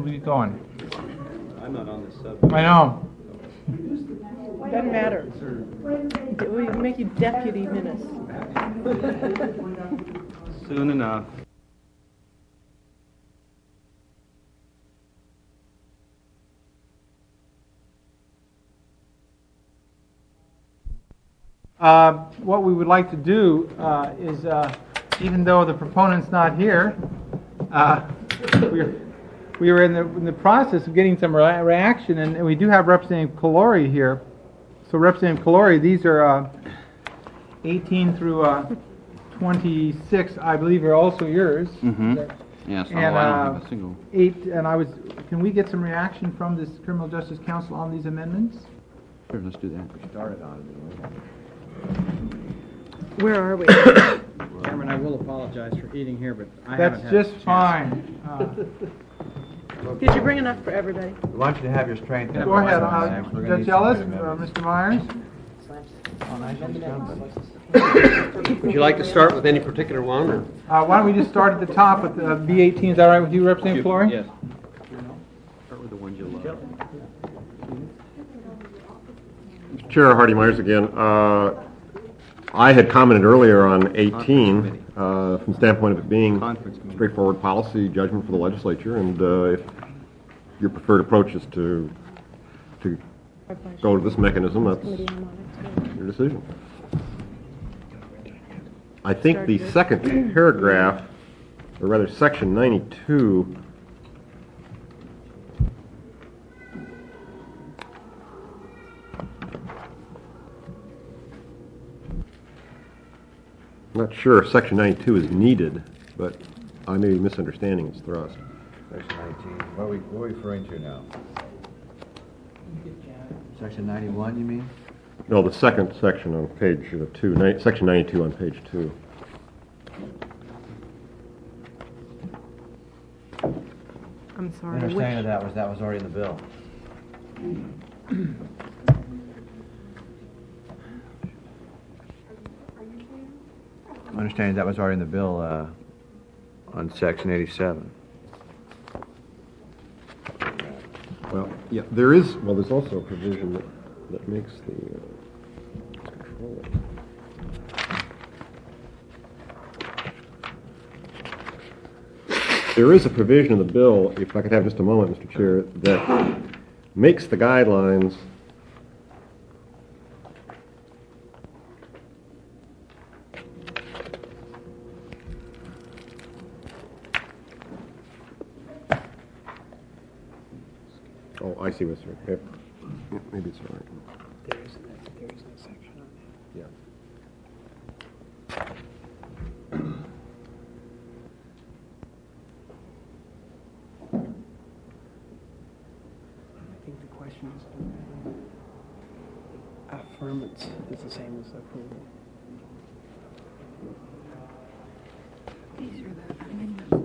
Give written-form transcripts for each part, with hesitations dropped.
We get going. I'm not on this subject. I know. Doesn't matter. We make you deputy menace. Soon enough. What we would like to do is, even though the proponent's not here, we were in the process of getting some reaction, and we do have Representative Calori here. So Representative Calori, these are 18 through 26, I believe, are also yours. Mm-hmm. Yes, And I don't have a single. 8, and can we get some reaction from this Criminal Justice Council on these amendments? Sure, let's do that. We started on it. Where are we? Chairman, I will apologize for eating here, but I That's haven't had just a chance. fine. Did you bring enough for everybody? We want you to have your strength. Go ahead, We're gonna need Judge some Ellis, good amendments. Mr. Myers. Would you like to start with any particular one, or? Why don't we just start at the top with B18? Is that all right with you, Representative Calori? Yes. Start with the ones you love. Chair Hardy Myers again. I had commented earlier on 18 from the standpoint of it being Conference committee. straightforward policy judgment for the legislature, and if your preferred approach is to go to this mechanism, that's your decision. I think the second paragraph, or rather section 92, I'm not sure if section 92 is needed, but I may be misunderstanding its thrust. Section 19. What are we referring to now? Section 91, you mean? No, the second section on page 2, section 92 on page 2. I'm My sorry. understanding of that was already in the bill. My understanding that was already in the bill on section 87. Well, yeah, there's also a provision that makes the control. There is a provision in the bill, if I could have just a moment, Mr. Chair, that makes the guidelines Oh, I see what's right. Yeah, maybe it's all right. There is no section on that. Yeah. I think the question is, affirmance is the same as approval. These are the amendments.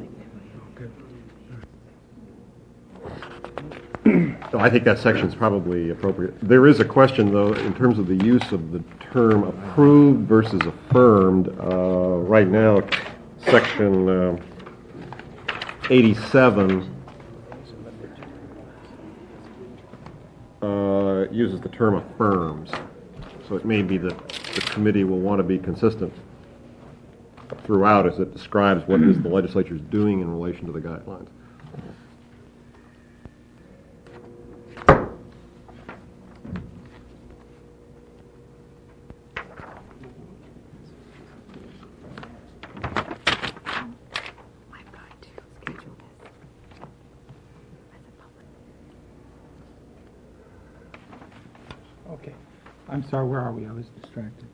So I think that section is probably appropriate. There is a question, though, in terms of the use of the term approved versus affirmed. Right now, section 87 uses the term affirms. So it may be that the committee will want to be consistent throughout as it describes what it is the legislature is doing in relation to the guidelines. Okay. I'm sorry, where are we? I was distracted.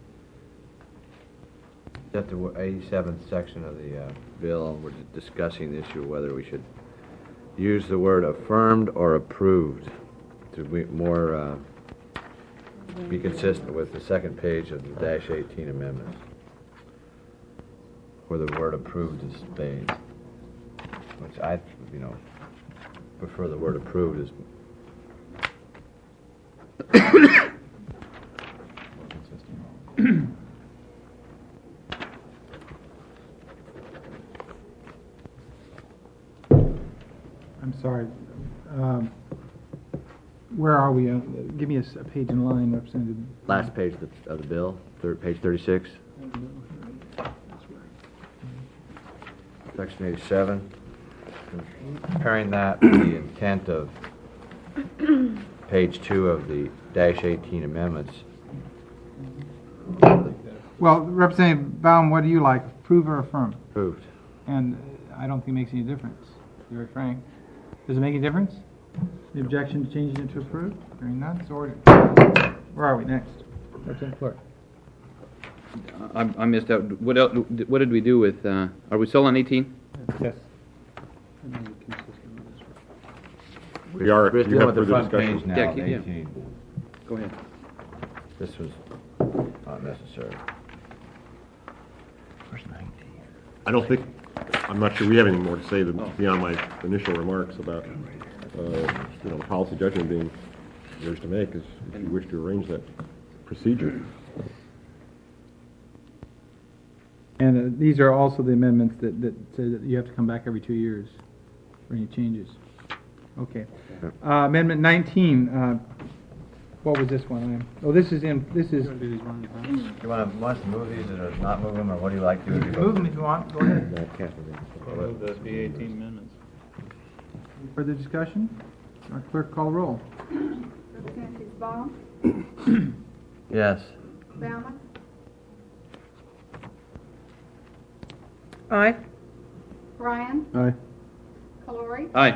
At the 87th section of the bill, we're discussing the issue of whether we should use the word affirmed or approved to be more be consistent with the second page of the -18 amendments, where the word approved is spaced, which I, prefer the word approved is more consistent. I'm sorry. Where are we? Give me a page in line, Representative. Last page of the bill, page 36. Section 87. Comparing that with the intent of page 2 of the -18 amendments. Well, Representative Baum, what do you like, approve or affirm? Approved. And I don't think it makes any difference, to be very frank. Does it make any difference? The objection to changing it to approve? Hearing none, so ordered. Where are we next? Representative Clark. I missed out. What did we do with, are we still on 18? Yes. We are, We're you dealing have with the further front discussion. page now, Yeah, of yeah. 18. Go ahead. This was not necessary. Where's 19? I don't think, I'm not sure we have anything more to say beyond my initial remarks about, the policy judgment being yours to make, if you wish to arrange that procedure. And these are also the amendments that say that you have to come back every 2 years for any changes. Okay. Amendment 19, what was this one? This is. You want us to move these or not move them, or what do you like to do? Move them if you want, go ahead. Those be 18 minutes. Further discussion? Our clerk call roll. Representatives Baum, Yes. Bauman, Aye. Bryan, Aye. Calori, Aye.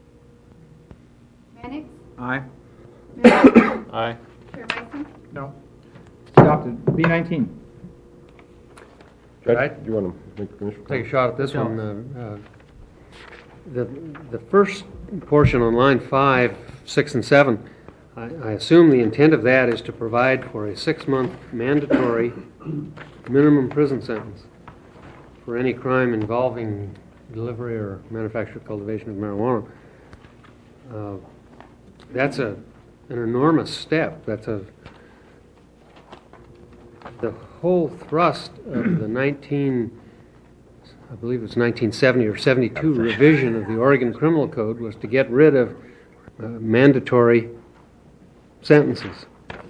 Mannix, Aye. Miller, Aye. Chair Mason. No. Adopted. B19. Judge, Right. do you want to make an initial Take a comment? shot at this one. The first portion on line 5, 6, and 7, I assume the intent of that is to provide for a 6-month mandatory minimum prison sentence for any crime involving delivery or manufacture, cultivation of marijuana. That's an enormous step. The whole thrust of the I believe it was 1970 or 72 revision of the Oregon Criminal Code was to get rid of mandatory sentences.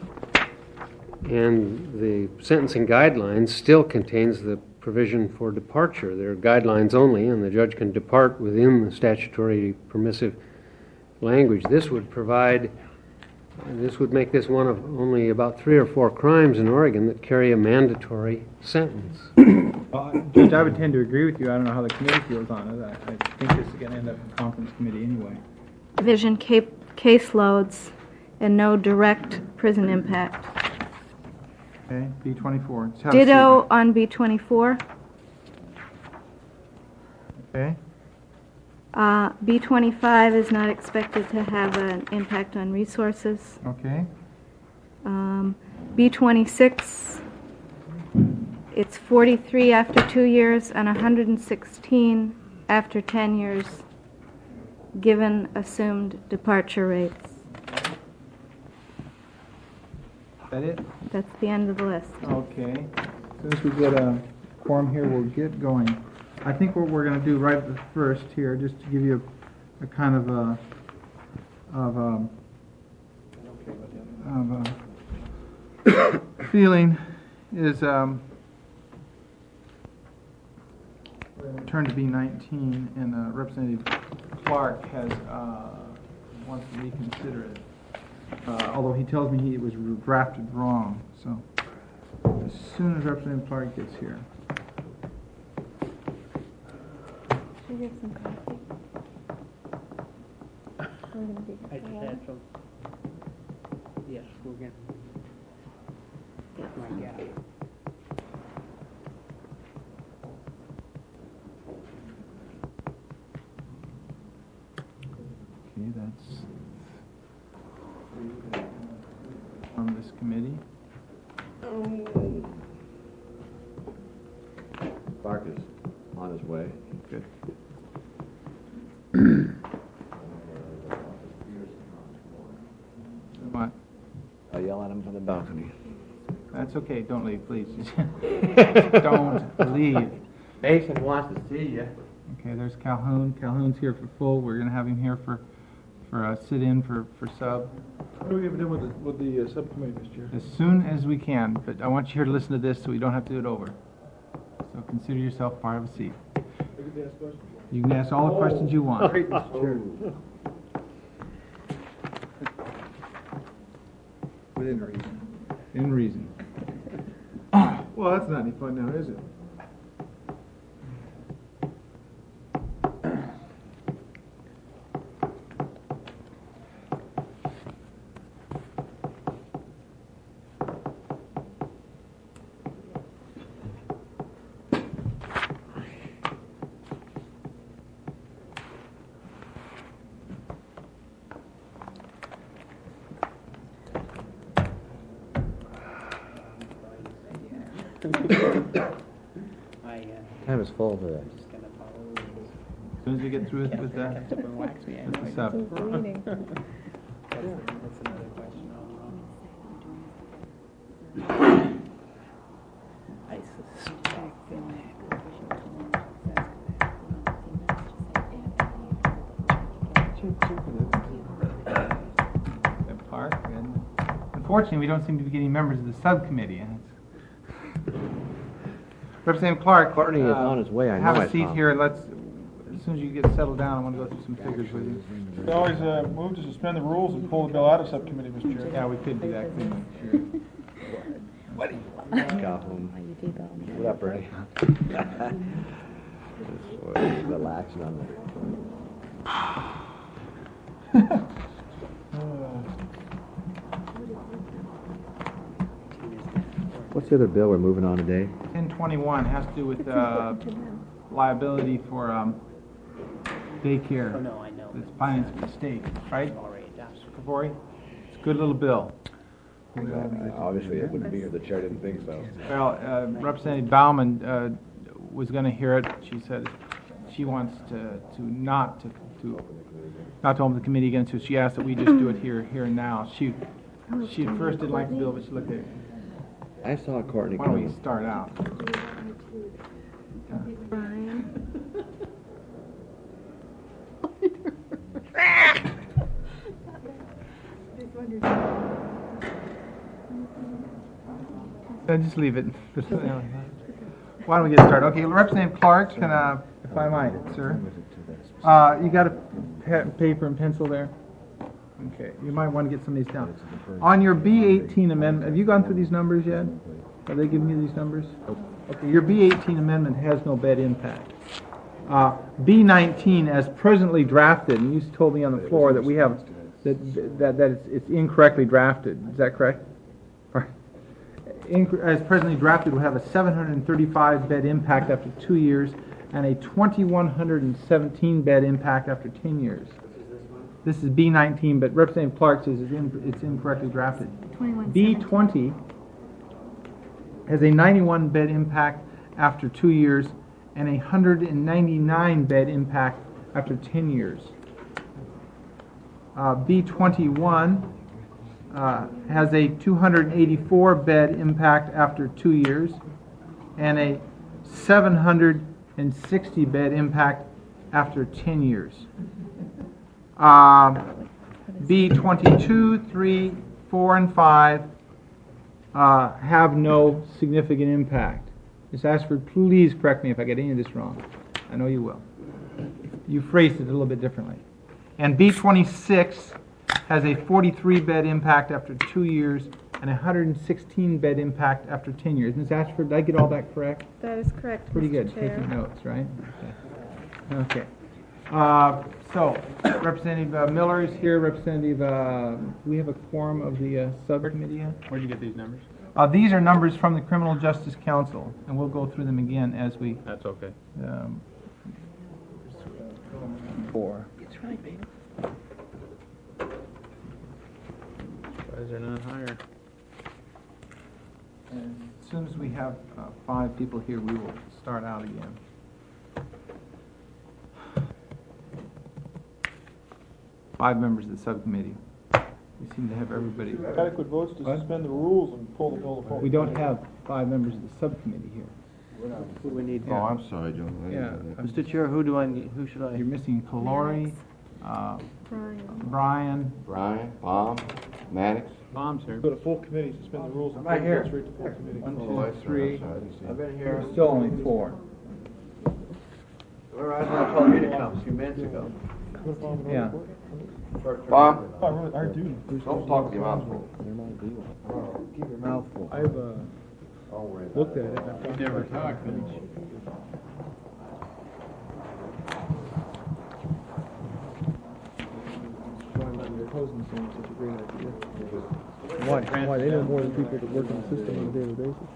And the sentencing guidelines still contains the provision for departure. They're guidelines only, and the judge can depart within the statutory permissive language. This would make this one of only about 3 or 4 crimes in Oregon that carry a mandatory sentence. Judge, I would tend to agree with you. I don't know how the committee feels on it. I think this is going to end up in conference committee anyway. Vision caseloads and no direct prison impact. Okay, B24. Let's have a Ditto seat. on B24. Okay. B25 is not expected to have an impact on resources. Okay. B26, it's 43 after 2 years and 116 after 10 years, given assumed departure rates. Is that it? That's the end of the list. Okay. As soon as we get a quorum here, we'll get going. I think what we're going to do right first here, just to give you a kind of feeling, is we're going to turn to B19, and Representative Clark has wants to reconsider it. Although he tells me it was drafted wrong, so as soon as Representative Clark gets here. Should we have some coffee? I just had some. Yes, we'll get. My gas. Okay, that's from this committee. Clark is on his way. Good. What? I'll yell at him from the balcony. That's okay. Don't leave, please. Don't leave. Mason wants to see you. Okay, there's Calhoun. Calhoun's here for full. We're going to have him here for for a sit-in for sub. What do we have done with the subcommittee, Mr. Chair? As soon as we can, but I want you here to listen to this so we don't have to do it over. So consider yourself part of a seat. I get to ask questions? You can ask all the questions you want. Great, Mr. Chair. Within reason. In reason. Well, that's not any fun now, is it? Time is full today. As soon as we get through with the sub. I suspect Park, and unfortunately, we don't seem to be getting members of the subcommittee. And it's Representative Clark. Courtney is on his way, I know Have I a seat saw him. here, and let's, as soon as you get settled down, I want to go through some figures with you. We always move to suspend the rules and pull the bill out of subcommittee, Mr. Chair. Yeah, we could do that, couldn't we? Calhoun. What up, Ernie? Just relaxing on What's the other bill we're moving on today? 1021 has to do with liability for daycare. Oh, no, I know. It's financed by the state, right? Already adopted. Kavori? It's a good little bill. Obviously, it wouldn't be here, the chair didn't think so. Well, Representative Bauman was going to hear it. She said she wants to not open the committee again, so she asked that we just do it here and now. She at first didn't like the bill, but she looked at it. I saw Courtney Why don't we coming. start out? Brian? Just leave it. Why don't we get started? Okay, Representative Clark, if I might, sir. You got a paper and pencil there? Okay, you might want to get some of these down. On your B18 amendment, have you gone through these numbers yet? Have they given you these numbers? Okay, your B18 amendment has no bed impact. B19, as presently drafted, and you told me on the floor that we have, that it's incorrectly drafted. Is that correct? As presently drafted, we'll have a 735 bed impact after 2 years and a 2,117 bed impact after 10 years. This is B19, but Representative Clark says it's incorrectly drafted. B20 has a 91 bed impact after 2 years and a 199 bed impact after 10 years. B21 has a 284 bed impact after 2 years and a 760 bed impact after 10 years. B22, 3, 4, and 5 have no significant impact. Ms. Ashford, please correct me if I get any of this wrong. I know you will. You phrased it a little bit differently. And B26 has a 43 bed impact after 2 years and a 116 bed impact after 10 years. Ms. Ashford, did I get all that correct? That is correct, Pretty Mr. good, Chair. taking notes, right? Okay. So, Representative Miller is here. Representative, do we have a quorum of the subcommittee yet? Where'd you get these numbers? These are numbers from the Criminal Justice Council, and we'll go through them again as we... That's okay. 4. It's right, baby. Why is there not higher? And as soon as we have 5 people here, we will start out again. Five members of the subcommittee. We seem to have everybody. Adequate votes to suspend the rules and pull the bill forward. We don't have 5 members of the subcommittee here. Who do we need? Yeah. Oh, I'm sorry, John. I didn't Yeah, know that. Mr. Chair, who should I? You're missing Kalori, Brian. Brian, Baum, Mannix. Bombs here. Go to full committee, suspend the rules, and Right go here. straight to full committee. 1, Oh, I 2, see, 3. I'm sorry, I didn't see it. I've been here. Still only 4. Well, I was gonna call you to come a few minutes ago. Yeah. Baum, I really, I do. don't talk with your mouth full. Keep your mouth full. I've, looked at it. You never talk, Opposing saying such a great idea. Why? Why, they know more than people that work in the system on a daily basis.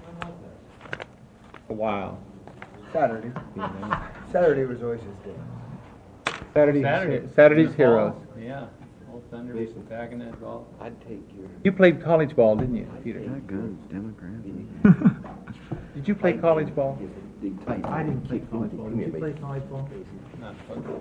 A while. Saturday. Saturday was always his day. Saturday's heroes. Yeah. Old Thunder was attacking that ball. I'd take your... You played college ball, didn't you, Peter? Guns, Democrats. Did you play college ball? I didn't play college ball. Did you play college ball? Not football.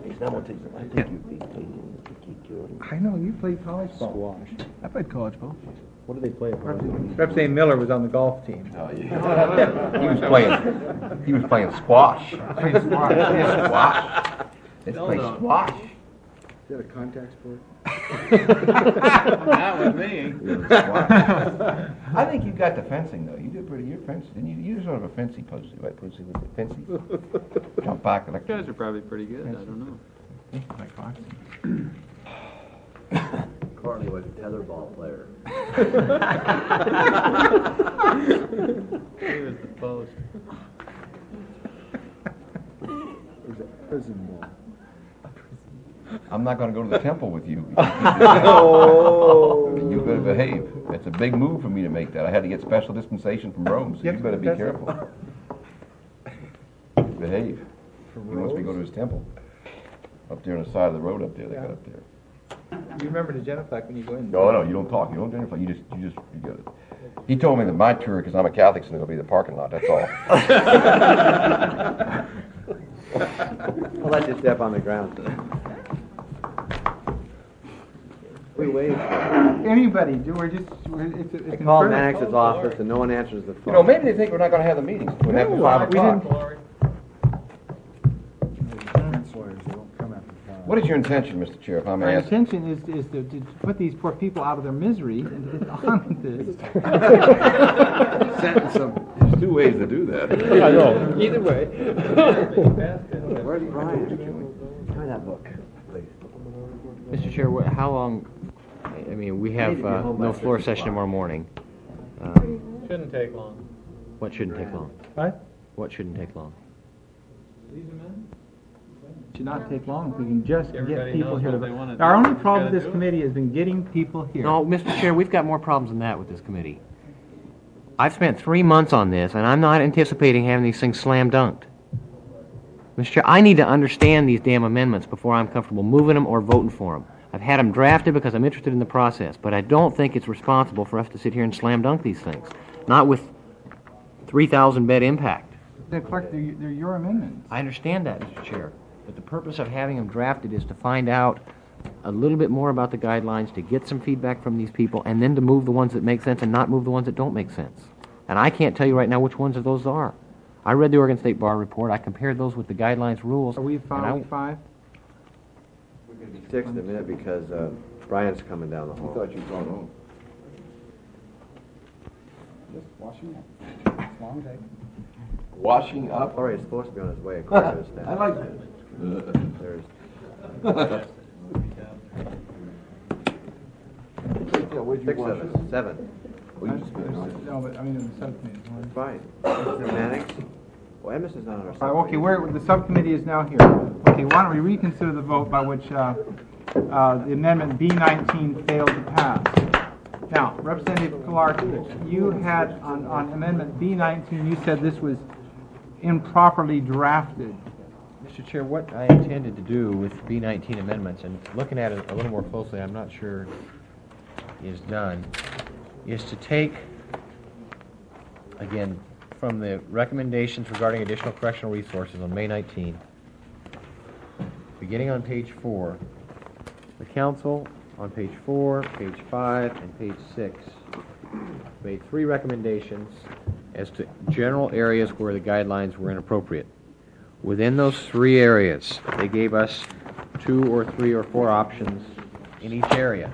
I know, you played college ball. I played college ball. What do they play? Rep. St. Miller was on the golf team. Oh, yeah. He was playing squash. Played squash. Squash. Let's play squash. Is that a contact sport? Not with me. I think you got the fencing though. You did pretty. You're fencing. Didn't you? You're sort of a fencing pussy, right? Pussy with the fencing. Jump back like. You guys are probably pretty good. I don't know. Like boxing. Courtney was a tetherball player. He was the post. Is it prison ball? I'm not going to go to the temple with you. Oh. You better behave. It's a big move for me to make that. I had to get special dispensation from Rome, so you better be careful. Behave. He wants me to go to his temple. Up there on the side of the road up there, they got up there. You remember the genuflect when you go in? No, you don't talk. You don't identify. You got it. He told me that my tour, because I'm a Catholic, is going to be the parking lot. That's all. I'll let you step on the ground. We waited. Anybody, it's Call infernal. Mannix's office and no one answers the phone. You know, maybe they think we're not going to have the meetings. We're going to have at 5 we o'clock. didn't. What is your intention, Mr. Chair, if I may My ask? intention is to put these poor people out of their misery and to get on with this. Sentence them. There's 2 ways to do that. I know. Either way. Where's Brian? Give me that book, please. Mr. Chair, how long, I mean, we have no floor session tomorrow morning. Shouldn't take long. What shouldn't take long? What? What shouldn't take long? Should not take long if we can just get Everybody people knows here what to they wanna vote. Our do. only Just problem gotta with this do it. committee has been getting people here. No, Mr. Chair, we've got more problems than that with this committee. I've spent 3 months on this, and I'm not anticipating having these things slam dunked. Mr. Chair, I need to understand these damn amendments before I'm comfortable moving them or voting for them. I've had them drafted because I'm interested in the process, but I don't think it's responsible for us to sit here and slam dunk these things. Not with 3,000 bed impact. Clerk, they're your amendments. I understand that, Mr. Chair, but the purpose of having them drafted is to find out a little bit more about the guidelines, to get some feedback from these people, and then to move the ones that make sense and not move the ones that don't make sense. And I can't tell you right now which ones of those are. I read the Oregon State Bar report. I compared those with the guidelines rules. Are we and found 5? We're going to be 6 in a minute because Brian's coming down the hall. I thought you'd gone home. Just washing up. It's a long day. Washing up. All right, he's supposed to be on his way according to his staff. I like that. There's Where'd you 6 wash of it? us. 7. No, but I mean in the subcommittee. Fine. Mr. Mannix? Well, Amos is not on our subcommittee. Okay, the subcommittee is now here. Okay, why don't we reconsider the vote by which the amendment B19 failed to pass. Now, Representative Clark, you had on amendment B19, you said this was improperly drafted. Mr. Chair, what I intended to do with B19 amendments, and looking at it a little more closely, I'm not sure is done, is to take, again, from the recommendations regarding additional correctional resources on May 19, beginning on page 4, the council on page 4, page 5, and page 6 made 3 recommendations as to general areas where the guidelines were inappropriate. Within those 3 areas, they gave us 2 or 3 or 4 options in each area.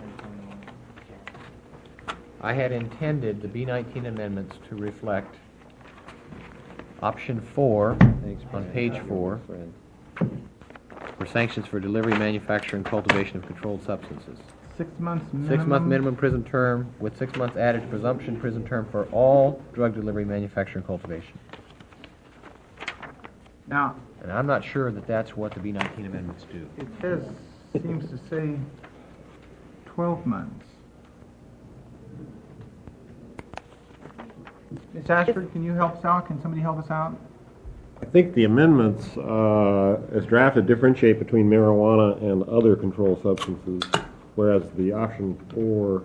I had intended the B-19 amendments to reflect option 4 on page 4 for sanctions for delivery, manufacture, and cultivation of controlled substances. 6 months minimum? 6-month minimum prison term with 6 months added presumption prison term for all drug delivery, manufacture, and cultivation. Now, And I'm not sure that that's what the B-19 amendments do. it says, seems to say 12 months. Ms. Ashford, can you help us out? Can somebody help us out? I think the amendments, as drafted, differentiate between marijuana and other controlled substances, whereas the option 4,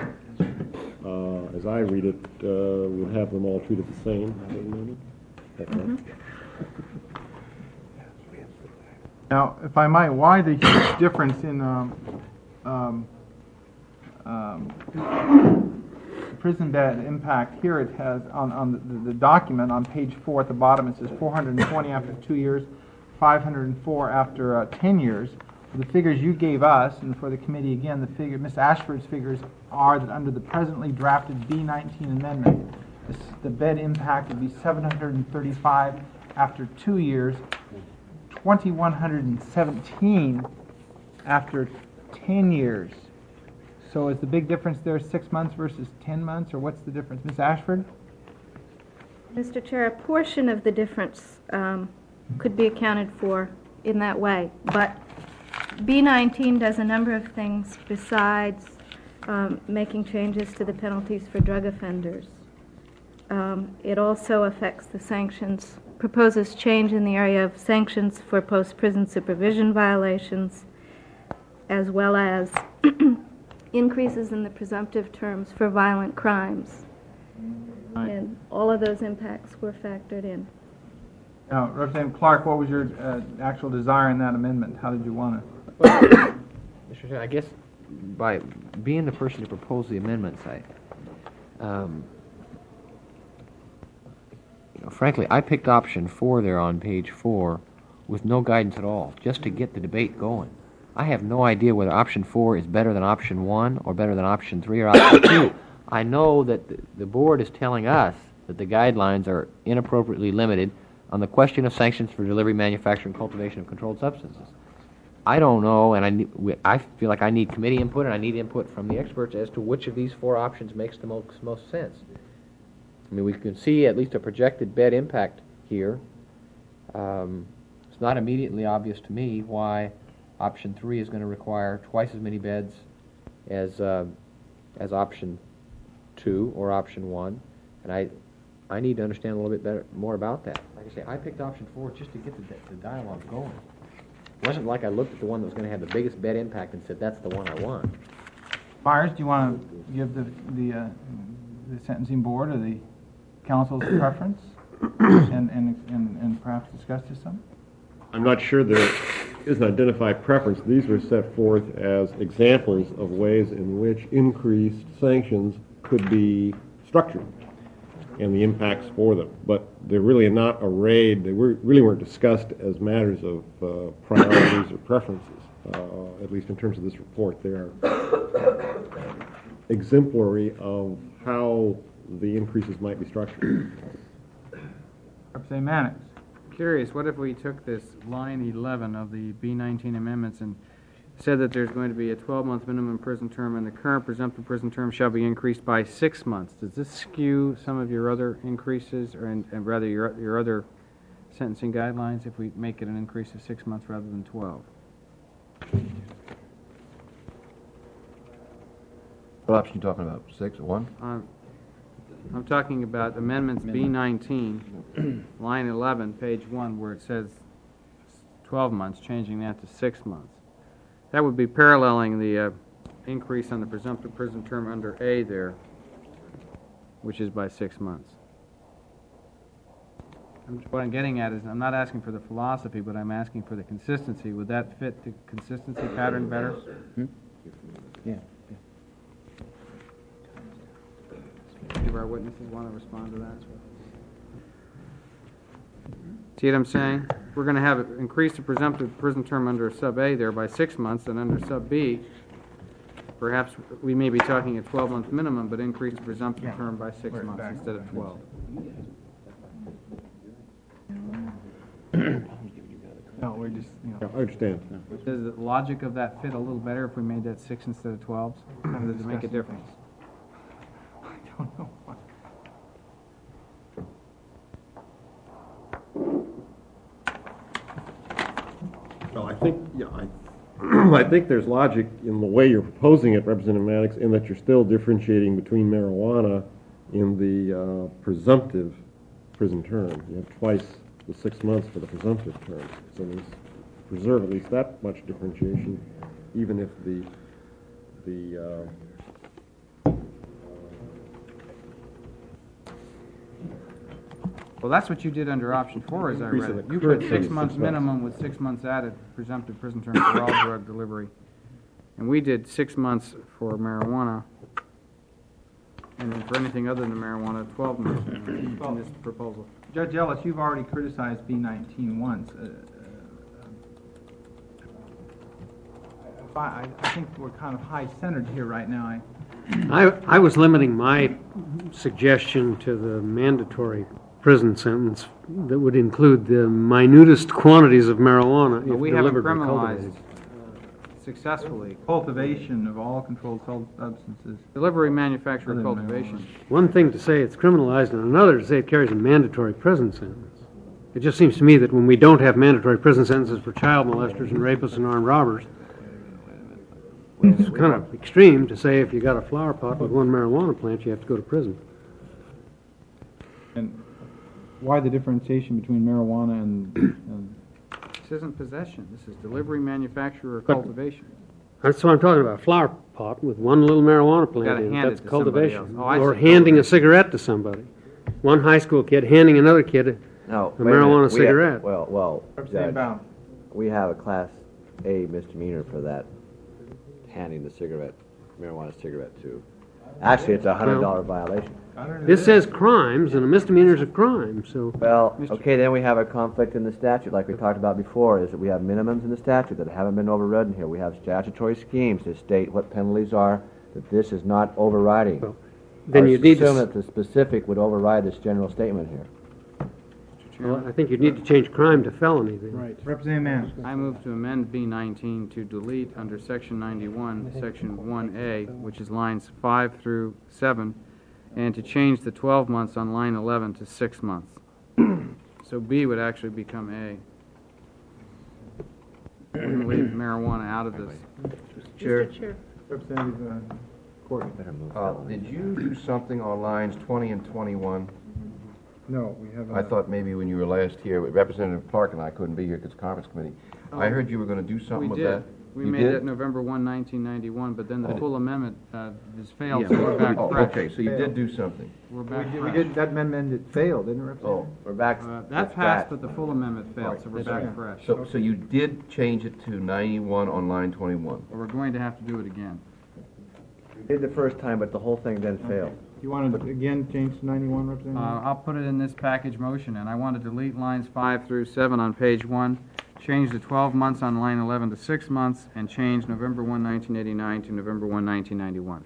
as I read it, would have them all treated the same. Now, if I might, why the huge difference in prison bed impact? Here it has on the document on page 4 at the bottom, it says 420 after 2 years, 504 after 10 years. For the figures you gave us, and for the committee again, the figure, Ms. Ashford's figures are that under the presently drafted B-19 amendment, the bed impact would be 735 after 2 years, 2,117 after 10 years. So is the big difference there 6 months versus 10 months, or what's the difference? Ms. Ashford? Mr. Chair, a portion of the difference could be accounted for in that way, but B-19 does a number of things besides making changes to the penalties for drug offenders. It also affects the sanctions, proposes change in the area of sanctions for post-prison supervision violations, as well as increases in the presumptive terms for violent crimes. And all of those impacts were factored in. Now, Representative Clark, what was your actual desire in that amendment? How did you want it? Mr. Chair, I guess by being the person to propose the amendments, frankly, I picked option 4 there on page 4 with no guidance at all, just to get the debate going. I have no idea whether option 4 is better than option 1 or better than option 3 or option 2. I know that the board is telling us that the guidelines are inappropriately limited on the question of sanctions for delivery, manufacture, and cultivation of controlled substances. I don't know, and I feel like I need committee input, and I need input from the experts as to which of these 4 options makes the most sense. I mean, we can see at least a projected bed impact here. It's not immediately obvious to me why option 3 is going to require twice as many beds as option 2 or option 1, and I need to understand a little bit more about that. Like I say, I picked option 4 just to get the dialogue going. It wasn't like I looked at the one that was going to have the biggest bed impact and said, that's the one I want. Byers, do you want to give the sentencing board or the council's preference and perhaps discuss this some? I'm not sure there is an identified preference. These were set forth as examples of ways in which increased sanctions could be structured and the impacts for them. But they're really not arrayed, they really weren't discussed as matters of priorities or preferences, at least in terms of this report. They are exemplary of how the increases might be structured. Representative Mannix. Curious, what if we took this line 11 of the B-19 amendments and said that there's going to be a 12-month minimum prison term and the current presumptive prison term shall be increased by 6 months? Does this skew some of your other increases, or and rather your other sentencing guidelines if we make it an increase of 6 months rather than 12? What option are you talking about? 6 or 1? I'm talking about amendments B-19, line 11, page 1, where it says 12 months, changing that to 6 months. That would be paralleling the increase on the presumptive prison term under A there, which is by 6 months. What I'm getting at is I'm not asking for the philosophy, but I'm asking for the consistency. Would that fit the consistency pattern better? Yeah. Do our witnesses want to respond to that? See what I'm saying? we're going to have it increase the presumptive prison term under sub A there by 6 months, and under sub B, perhaps we may be talking a 12-month minimum, but increase the presumptive term by 6 months instead of 12. No, we're just, Yeah, I understand. Does the logic of that fit a little better if we made that 6 instead of 12s? Or does it make a difference? I don't know. Well, I think, I think there's logic in the way you're proposing it, Representative Maddox, in that you're still differentiating between marijuana in the presumptive prison term. You have twice the 6 months for the presumptive term. So there's preserve at least that much differentiation, even if the Well, that's what you did under option 4, as I Increase read in it. the You current put term 6 of months 6 months. minimum with 6 months added presumptive prison term for all drug delivery. And we did 6 months for marijuana, and then for anything other than marijuana, 12 months in this proposal. Judge Ellis, you've already criticized B19 once. I think we're kind of high-centered here right now. I was limiting my suggestion to the mandatory prison sentence that would include the minutest quantities of marijuana But if we haven't delivered or criminalized cultivated. successfully Cultivation of all controlled substances. delivery, manufacture, Other or than cultivation. One thing to say it's criminalized and another to say it carries a mandatory prison sentence. It just seems to me that when we don't have mandatory prison sentences for child molesters and rapists and armed robbers, it's kind of extreme to say if you got a flower pot with one marijuana plant, you have to go to prison. And why the differentiation between marijuana and This isn't possession, this is delivery, manufacture, or But- cultivation. That's what I'm talking about, a flower pot with one little marijuana Gotta plant in it, hand it that's to somebody cultivation. else. Oh, I Or see. handing a cigarette to somebody. One high school kid handing another kid No, a wait minute. marijuana We have- cigarette. Well, Representative Judge, Baum? we have a Class A misdemeanor for that, handing the marijuana cigarette to. Actually, it's a $100 violation. This says crimes, and a misdemeanor is a crime, so. Well, okay, then we have a conflict in the statute, like we talked about before, is that we have minimums in the statute that haven't been overridden here. We have statutory schemes that state what penalties are, that this is not overriding. Then you need to assume that the specific would override this general statement here. Well, I think you need to change crime to felony then. Right. Representative Mann? I move to amend B19 to delete under section 91, section 1A, which is lines 5 through 7, and to change the 12 months on line 11 to 6 months. So B would actually become A. We're going to leave marijuana out of this. Mr. Chair. Representative Courtney? Did you do something on lines 20 and 21? No, we haven't. I thought maybe when you were last here, Representative Clark and I couldn't be here because of conference committee. I heard you were going to do something We with that. did. We You made did? that November 1, 1991, but then the Oh. full amendment has failed, so we're back Oh, fresh. okay, so you did do something. We're back We fresh. did, that amendment, it failed, didn't it, Representative? Oh, we're back. That passed, but the full amendment failed, so we're back right. fresh. So you did change it to 91 on line 21. But we're going to have to do it again. We did the first time, but the whole thing then failed. You want to, again, change to 91, Representative? I'll put it in this package motion, and I want to delete lines 5 through 7 on page 1, change the 12 months on line 11 to 6 months, and change November 1, 1989 to November 1, 1991.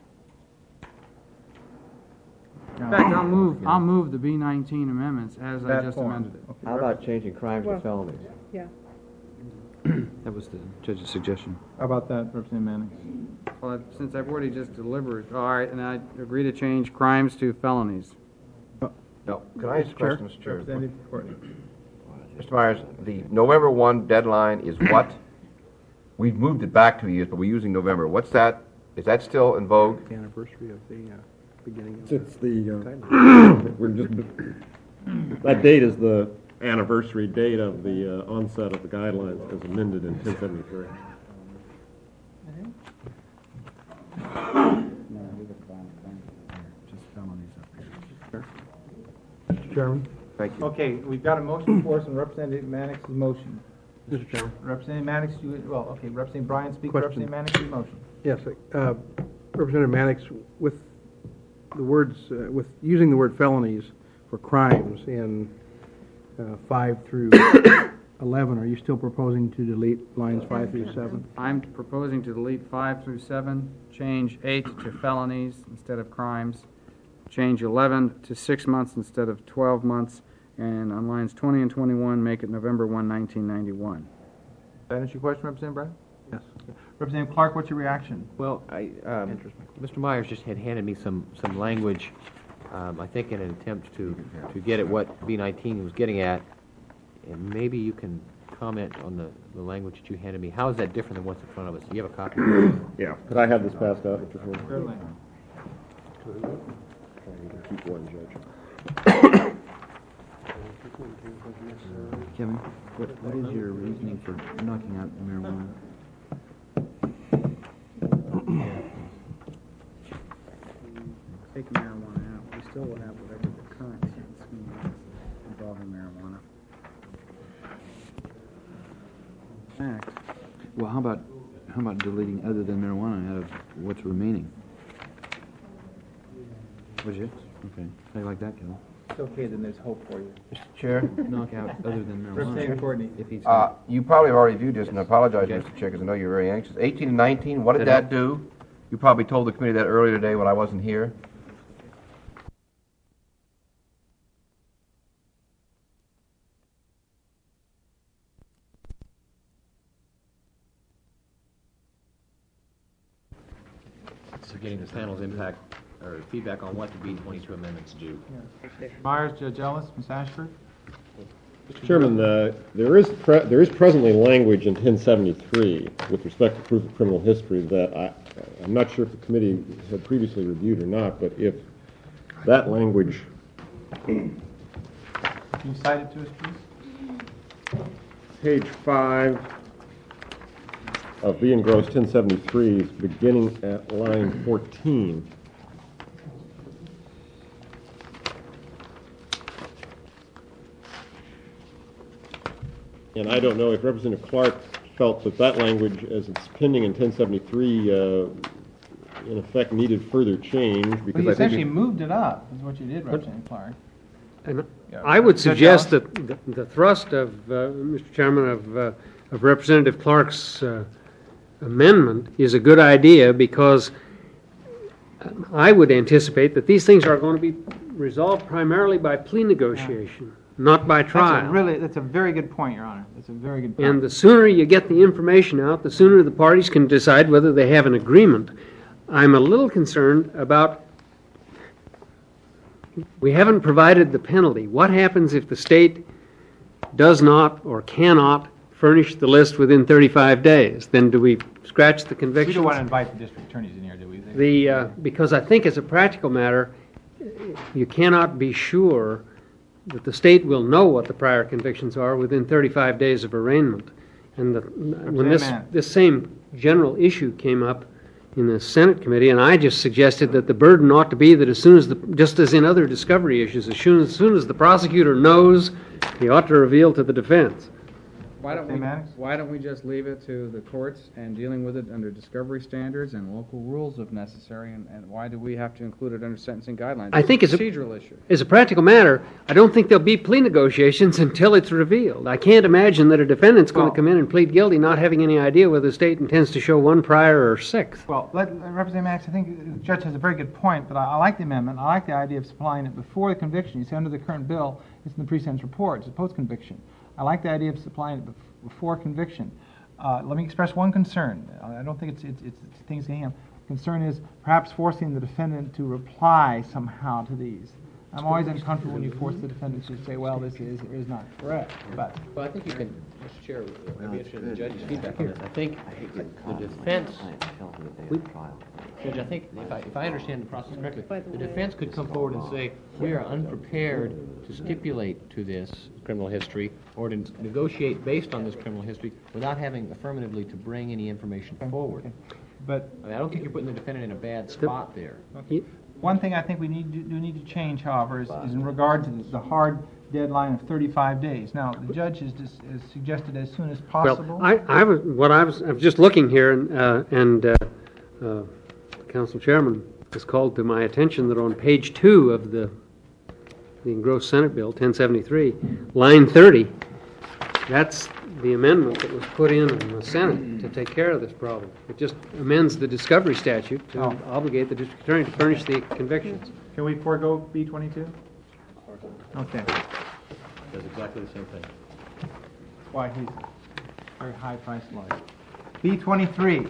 In fact, I'll move the B19 amendments as I That just form. amended it. Okay, How about changing crimes to Well- felonies? Yeah. That was the judge's suggestion. How about that, Representative Manning? Well, since I've already just delivered, all right, and I agree to change crimes to felonies. No, can I ask a question, Mr. Chair? Representative Courtney? Mr. Myers, the November 1 deadline is what? We've moved it back 2 years, but we're using November. What's that? Is that still in vogue? The anniversary of the beginning of It's the, we're just, that date is the anniversary date of the onset of the guidelines as amended in 1073. Just felonies up here. Mr. Chairman. Thank you. Okay, we've got a motion for us on Representative Mannix's motion. Mr. Chairman. Representative Mannix, Representative Bryan speak, Question. Representative Mannix's motion. Yes, Representative Mannix, with the words, with using the word felonies for crimes in 5 through 11, are you still proposing to delete lines 5 through 7? I'm proposing to delete 5 through 7, change 8 to felonies instead of crimes, change 11 to 6 months instead of 12 months, and on lines 20 and 21, make it November 1, 1991. Did that answer your question, Representative Brad? Yes. Representative Clark, what's your reaction? Well, Mr. Myers just had handed me some language, I think in an attempt to get at what B19 was getting at, and maybe you can comment on the language that you handed me. How is that different than what's in front of us? Do you have a copy? Yeah, could I have this passed out, Mr. Ford? Certainly. Keep one, Judge. Kevin, what is your reasoning for knocking out marijuana? Take marijuana out, we still will have whatever the current sentence scheme is involving marijuana. Next. Well, how about deleting other than marijuana out of what's remaining? Would you? Okay. How do you like that, Kevin? It's okay, then there's hope for you. Mr. Chair? Knock out other than marijuana. Representative Courtney. If he's You probably have already viewed this, and I apologize, Mr. Chair, because I know you're very anxious. 18 and 19, what did that do? You probably told the committee that earlier today when I wasn't here. So getting the panel's impact or feedback on what the B22 amendments do. Myers, Judge Ellis, Ms. Ashford? Mr. Chairman, there is presently language in 1073 with respect to proof of criminal history that I'm not sure if the committee had previously reviewed or not, but if that language... Can you cite it to us, please? Page 5 of B. Engrossed 1073 is beginning at line 14. And I don't know if Representative Clark felt that language, as it's pending in 1073, in effect needed further change, because Well, you I think essentially moved it up, is what you did, Representative Clark. And Yeah. I would Judge suggest Ellis? that the thrust of, Mr. Chairman, of Representative Clark's amendment is a good idea, because I would anticipate that these things are going to be resolved primarily by plea negotiation, not by trial. That's a very good point, Your Honor. That's a very good point. And the sooner you get the information out, the sooner the parties can decide whether they have an agreement. I'm a little concerned about, we haven't provided the penalty. What happens if the state does not or cannot furnish the list within 35 days? Then do we scratch the We convictions? don't want to invite the district attorneys in here, do we? Because I think as a practical matter, you cannot be sure that the state will know what the prior convictions are within 35 days of arraignment. And when this same general issue came up in the Senate committee, and I just suggested that the burden ought to be that as soon as just as in other discovery issues, as soon as the prosecutor knows, he ought to reveal to the defense. Why don't we just leave it to the courts and dealing with it under discovery standards and local rules if necessary, and why do we have to include it under sentencing guidelines? I think it's a procedural issue. As a practical matter, I don't think there'll be plea negotiations until it's revealed. I can't imagine that a defendant's going to come in and plead guilty not having any idea whether the state intends to show one prior or six. Well, Representative Max, I think the judge has a very good point, but I like the amendment. I like the idea of supplying it before the conviction. You say under the current bill, it's in the pre-sentence report. It's a post-conviction. I like the idea of supplying it before conviction. Let me express one concern. I don't think it's things to him. Concern is perhaps forcing the defendant to reply somehow to these. I'm always uncomfortable when you force the defendant to say, well, this is or is not correct. But Well, I think you can, Mr. Chair, I'd be interested in the judge's feedback on this. I think the defense, Judge, I think if I understand the process correctly, the defense could come forward and say, we are unprepared to stipulate to this criminal history or to negotiate based on this criminal history without having affirmatively to bring any information forward. But I mean, I don't think you're putting the defendant in a bad spot there. one thing I think we do need to change, however, is in regard to the hard deadline of 35 days. Now, the judge has suggested as soon as possible. Well, I'm just looking here, and Council Chairman has called to my attention that on page 2 of the engrossed Senate Bill 1073, line 30, That's the amendment that was put in the Senate to take care of this problem. It just amends the discovery statute to obligate the district attorney to furnish the convictions. Can we forego B22? Okay. Does exactly the same thing. That's why he's a very high-priced lawyer. B23.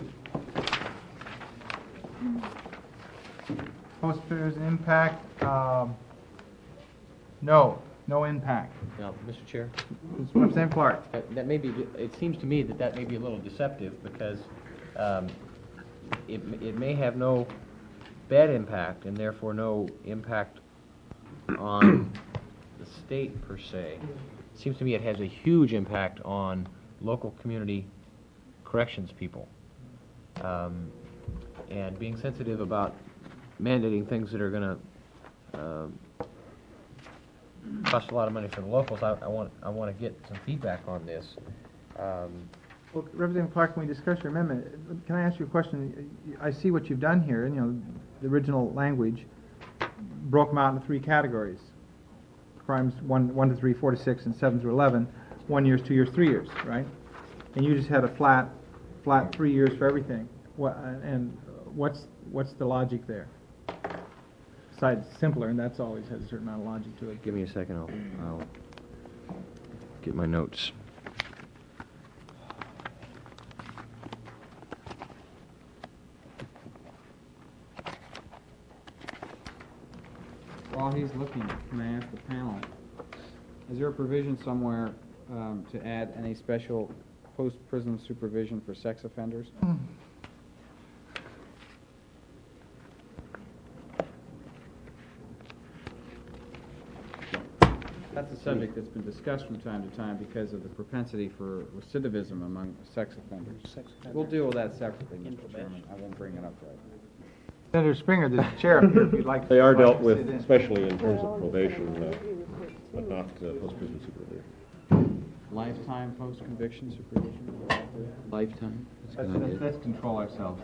Post-prison impact, no impact. Now, Mr. Chair? Representative Clark. That may be, it seems to me that may be a little deceptive because it may have no bad impact and therefore no impact on the state per se. It seems to me it has a huge impact on local community corrections people. And being sensitive about mandating things that are going to cost a lot of money for the locals, I want to get some feedback on this. Well, Representative Clark, when we discuss your amendment, can I ask you a question? I see what you've done here, and, the original language broke them out into 3 categories. Crimes 1 to 3, 4 to 6, and 7 through 11, 1 year, 2 years, 3 years, right? And you just had a flat 3 years for everything. What's the logic there? Besides simpler, and that's always has a certain amount of logic to it. Give me a second, I'll get my notes. While he's looking, can I ask the panel, is there a provision somewhere to add any special post-prison supervision for sex offenders? That's a subject that's been discussed from time to time because of the propensity for recidivism among sex offenders. We'll deal with that separately, Mr. Chairman. I won't bring it up right now. Senator Springer, the sheriff, if you'd like. They are dealt to with, sit in. especially in terms of probation, but not post-prison supervision. Lifetime post-conviction supervision? Lifetime? Let's control ourselves.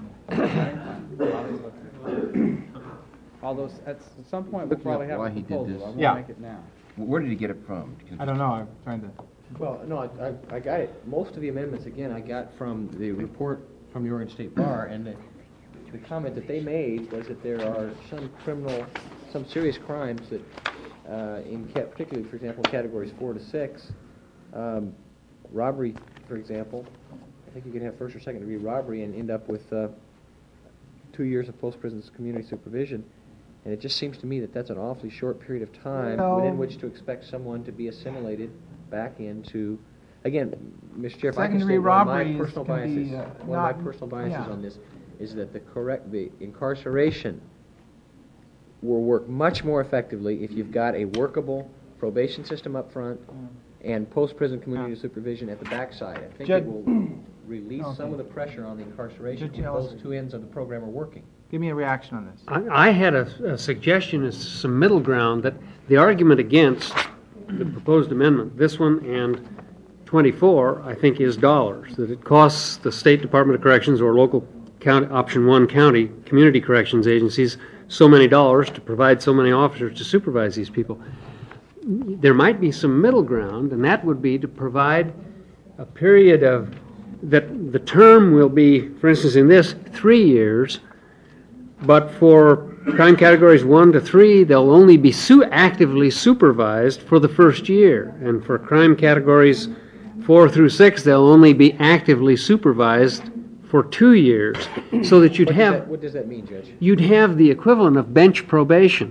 Although, at some point, we'll probably have why a he did proposal. this. I won't Yeah. make it now. Where did he get it from? I don't know, I'm trying to... Well, no, I got it. Most of the amendments, again, I got from the report from the Oregon State Bar, and the comment that they made was that there are some serious crimes that, particularly, for example, categories 4 to 6, robbery, for example, I think you can have first or second degree robbery and end up with 2 years of post-prison community supervision. And it just seems to me that that's an awfully short period of time within which to expect someone to be assimilated back into, again, Mr. Chair, if I can state one of my personal biases, on this is that the incarceration will work much more effectively if you've got a workable probation system up front and post-prison community supervision at the backside. I think it will release some of the pressure on the incarceration if those 2 ends of the program are working. Give me a reaction on this. I had a suggestion as some middle ground that the argument against the proposed amendment, this one and 24, I think is dollars, that it costs the State Department of Corrections or local county, option 1 county community corrections agencies so many dollars to provide so many officers to supervise these people. There might be some middle ground, and that would be to provide a period of, that the term will be, for instance, in this, 3 years, but for crime categories 1 to 3, they'll only be actively supervised for the first year. And for crime categories 4 through 6, they'll only be actively supervised for 2 years. So that you'd have... What does that mean, Judge? You'd have the equivalent of bench probation.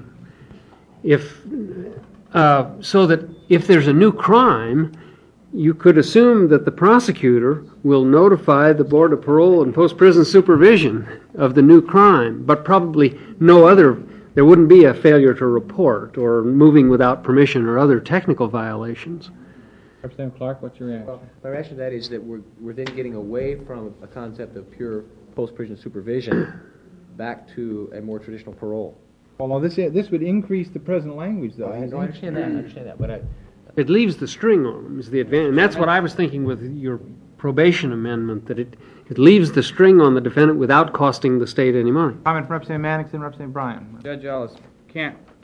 So that if there's a new crime, you could assume that the prosecutor will notify the Board of Parole and Post-Prison Supervision of the new crime, but probably there wouldn't be a failure to report or moving without permission or other technical violations. Representative Clark, what's your reaction? Well, my reaction to that is that we're then getting away from a concept of pure post-prison supervision back to a more traditional parole. Although this would increase the present language, though. I understand that, but it leaves the string on them is the advantage, and that's what I was thinking with your probation amendment, that it leaves the string on the defendant without costing the state any money. Comment from Representative Mannix and Representative Bryan. Judge Ellis, can't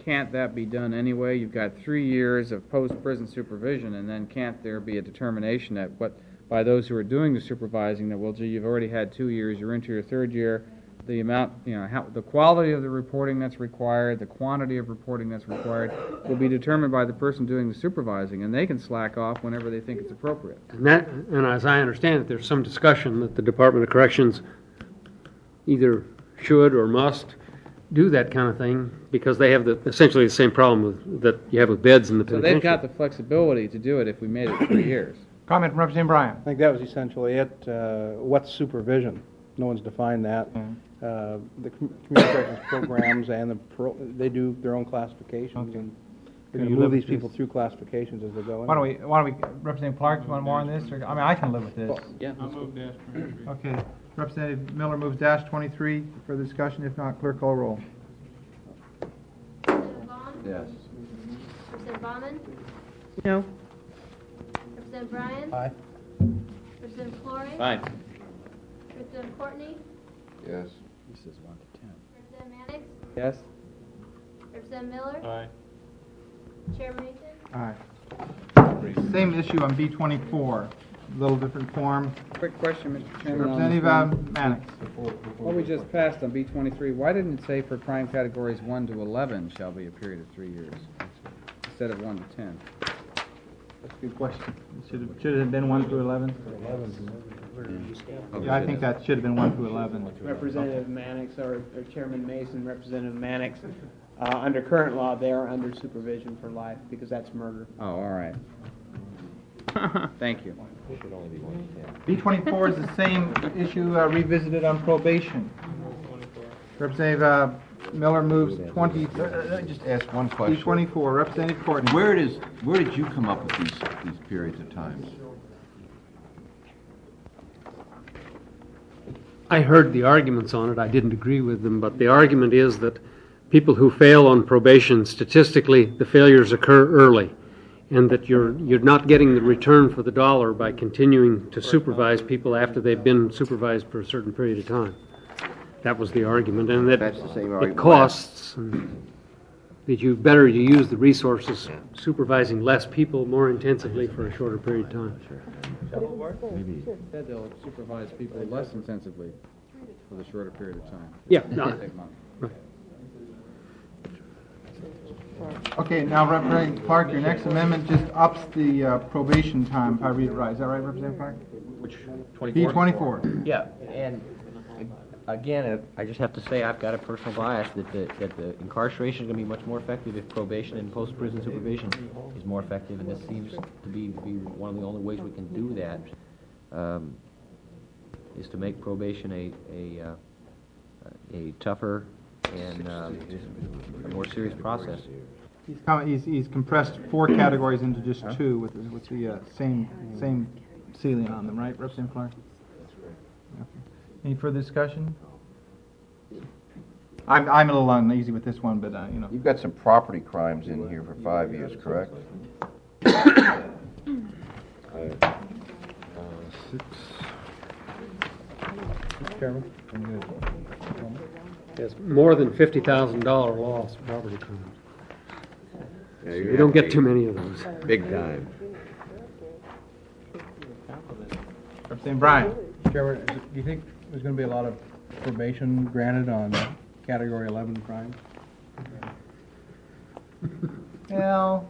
can't that be done anyway? You've got 3 years of post-prison supervision, and then can't there be a determination that by those who are doing the supervising that, well, gee, you've already had 2 years, you're into your 3rd year, the amount, the quality of the reporting that's required, the quantity of reporting that's required will be determined by the person doing the supervising, and they can slack off whenever they think it's appropriate. And as I understand it, there's some discussion that the Department of Corrections either should or must do that kind of thing because they have essentially the same problem that you have with beds in the So penitentiary. they've got the flexibility to do it if we made it 3 years. Comment from Representative Bryan. I think that was essentially it. What's supervision? No one's defined that. The community corrections programs and they do their own classifications, and they're going to move these people through classifications as they go. Why don't we, Representative Clark, do you want more on this? Or, I mean, I can live with this. Yeah. I'll move dash 23. Okay. Representative Miller moves dash 23 for the discussion. If not, clerk call roll. Representative Vaughn? Yes. Representative Baumann? No. Representative Bryan? Aye. Representative Flores? Aye. Representative Courtney? Yes. This is 1 to 10. Representative Mannix? Yes? Representative Miller? Aye. Chairman Mason? Aye. Same issue on B24. A little different form. Quick question, Mr. Chairman. on this Representative one. Mannix. What we just passed on B23, why didn't it say for crime categories 1 to 11 shall be a period of 3 years instead of 1 to 10? That's a good question. Should it have been 1 through 11? Yeah, I think that should have been 1 through 11. Representative Mannix or Chairman Mason, Representative Mannix, under current law, they are under supervision for life because that's murder. Oh, all right. Thank you. B24 is the same issue revisited on probation. Representative Miller moves 20. Let me just ask one question. B24, Representative Courtney. Where did you come up with these periods of times? I heard the arguments on it. I didn't agree with them, but the argument is that people who fail on probation, statistically, the failures occur early, and that you're not getting the return for the dollar by continuing to supervise people after they've been supervised for a certain period of time. That was the argument, and that That's the same it argument. costs, and that you use the resources supervising less people more intensively for a shorter period of time. Said they'll supervise people less intensively for the shorter period of time. Yeah, no. Take months. Okay, now Representative Clark, your next amendment just ups the probation time, if I read it right. Is that right, Representative Clark? Which, B24. Yeah, and again, I just have to say I've got a personal bias that the incarceration is going to be much more effective if probation and post-prison supervision is more effective, and this seems to be one of the only ways we can do that, is to make probation a tougher and a more serious process. He's compressed 4 categories into just 2 with the same ceiling on them, right, Representative Clark? Okay. Any further discussion? I'm a little uneasy with this one, but you know. You've got some property crimes in here for 5 years, correct? 6. Chairman? Yes, more than $50,000 loss property crimes. Yeah, You don't get too many of those. Big time. Representative Bryan? Chairman, do you think there's going to be a lot of probation granted on Category 11 crimes? Well,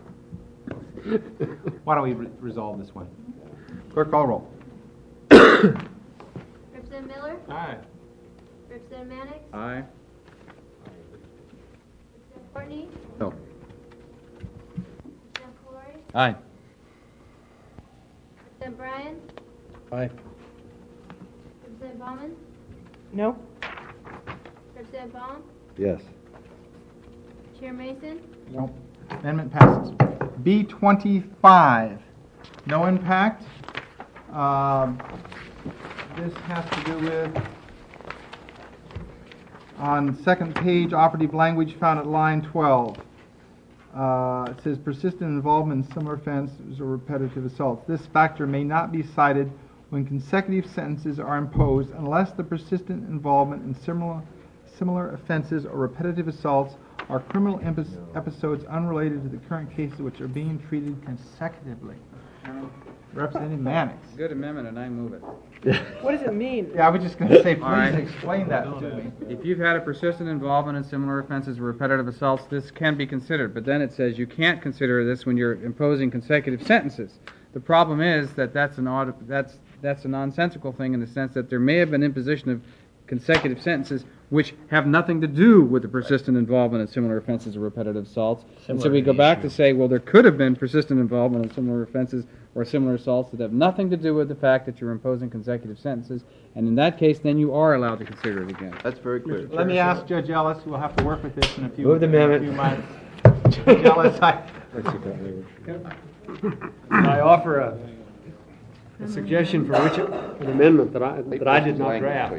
why don't we resolve this one? Clerk call roll. Representative Miller? Aye. Representative Mannix? Aye. Representative Courtney? No. Representative Flores? Aye. Representative Bryan? Aye. Representative Baumann? No. Representative Baum? Yes. Chair Mason? Nope. Amendment passes. B25, no impact. This has to do with, on second page, operative language found at line 12. It says persistent involvement in similar offenses or repetitive assaults. This factor may not be cited when consecutive sentences are imposed unless the persistent involvement in similar similar offenses or repetitive assaults are criminal episodes unrelated to the current cases which are being treated consecutively. Representative Mannix. Good amendment, and I move it. What does it mean? Yeah, I was just going to say, All right. please explain that to me. If you've had a persistent involvement in similar offenses or repetitive assaults, this can be considered, but then it says you can't consider this when you're imposing consecutive sentences. The problem is that that's a nonsensical thing in the sense that there may have been imposition of consecutive sentences which have nothing to do with the persistent involvement in similar offenses or repetitive assaults. And so we go back to say, well, there could have been persistent involvement in similar offenses or similar assaults that have nothing to do with the fact that you're imposing consecutive sentences, and in that case, then you are allowed to consider it again. That's very clear. Let me ask Judge Ellis, who will have to work with this in a few, Move the amendment. few months. Judge Ellis, I offer a suggestion for which an amendment that I did not draft.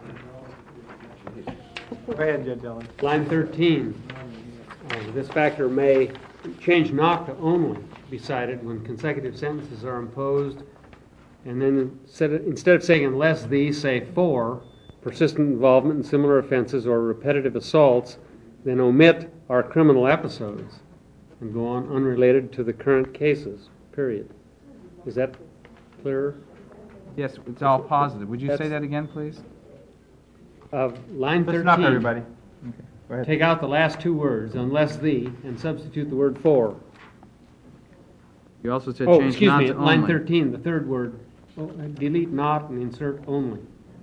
Go ahead, Judge Ellis. Line 13, this factor may change not to only be cited when consecutive sentences are imposed, and then instead of saying unless these, say for persistent involvement in similar offenses or repetitive assaults, then omit our criminal episodes and go on unrelated to the current cases, period. Is that clearer? Yes, it's all positive. Would you say that again, please? Line 13. Listen up, everybody. Okay, go ahead. Take out the last two words, unless the, and substitute the word for. You also said Oh, change excuse not me, to line only. 13, the third word. Delete not and insert only.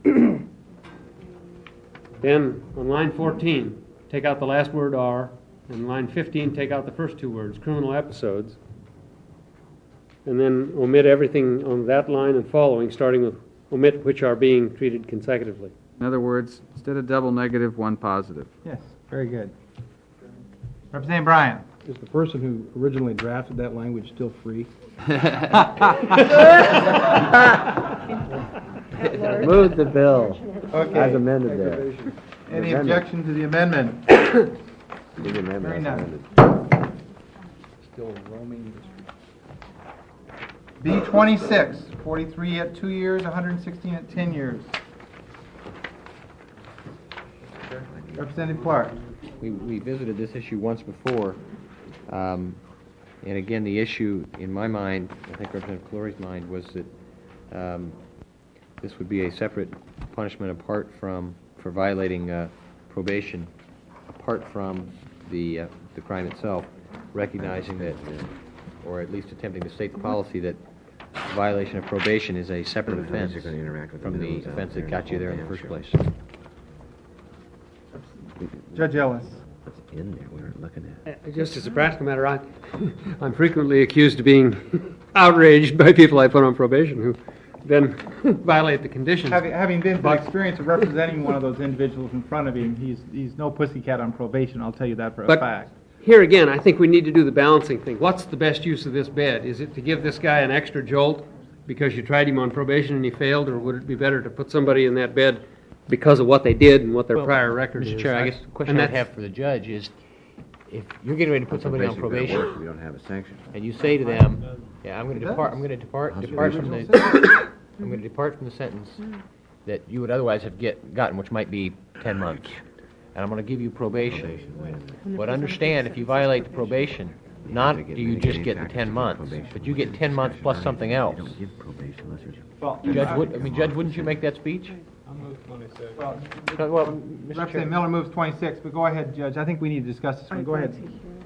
Then, on line 14, take out the last word are, and line 15, take out the first two words, criminal episodes. And then omit everything on that line and following, starting with omit which are being treated consecutively. In other words, instead of double negative, one positive. Yes, very good. Representative Bryan. Is the person who originally drafted that language still free? Move the bill Okay. as amended there. Any objection to the amendment? The amendment Very as nice. amended. Still roaming. B26, 43 at 2 years, 116 at 10 years. Representative Clark. We visited this issue once before, and again, the issue in my mind, I think Representative Calori's mind, was that this would be a separate punishment apart from, for violating probation, apart from the crime itself, recognizing that, or at least attempting to state the policy that violation of probation is a separate offense from the offense that got you there in the first place. Judge Ellis. In there, we weren't looking at. Just as a practical matter, I'm frequently accused of being outraged by people I put on probation who then violate the conditions. Having been through the experience of representing one of those individuals in front of him, he's no pussycat on probation, I'll tell you that for a fact. Here again, I think we need to do the balancing thing. What's the best use of this bed? Is it to give this guy an extra jolt because you tried him on probation and he failed, or would it be better to put somebody in that bed because of what they did and what their prior record is? Mr. Chair, I guess the question I'd have for the judge is, if you're getting ready to put somebody on probation, We don't have a sanction. and you say to them, yeah, I'm going to depart from the, I'm going to depart from the sentence that you would otherwise have gotten, which might be 10 months, and I'm going to give you probation. But understand, if you violate the probation, not do you just get the 10 months, but you get 10 months plus something else. Judge, wouldn't you make that speech? Well, Well, Mr. Representative Chair. Miller moves 26, but go ahead, Judge. I think we need to discuss this one. Go ahead.